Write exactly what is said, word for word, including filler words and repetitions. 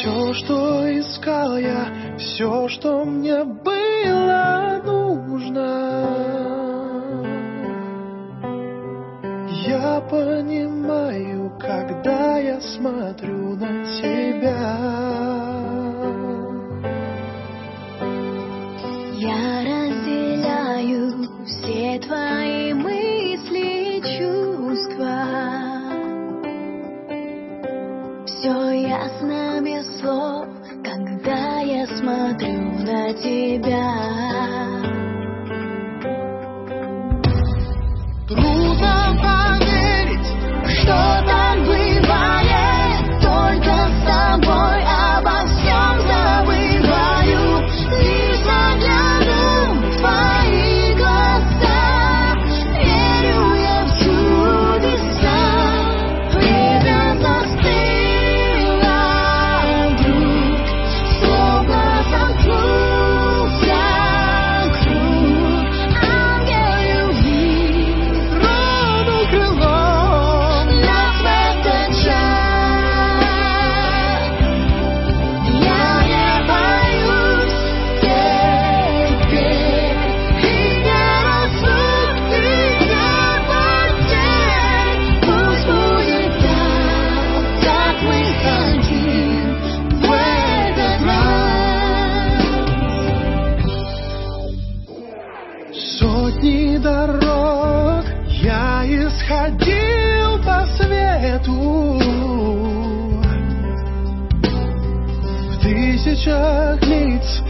Все, что искал я, все, что мне было нужно, я понимаю, когда я смотрю на тебя. Я разделяю все твои мысли и чувства. Все ясно без слов, когда я смотрю на тебя. Трудно поверить, что так бывает, только с тобой обо всем забываю. Лишь загляну в твои глаза, верю я в чудеса. Время застыло вдруг, словно замкнулся круг. Ангел любви тронул крылом нас в этот час. Я не боюсь теперь и не разлук, и не потерь. Пусть будет так, как мы хотим в этот раз. Сотни дорог я исходил по свету, в тысячах лиц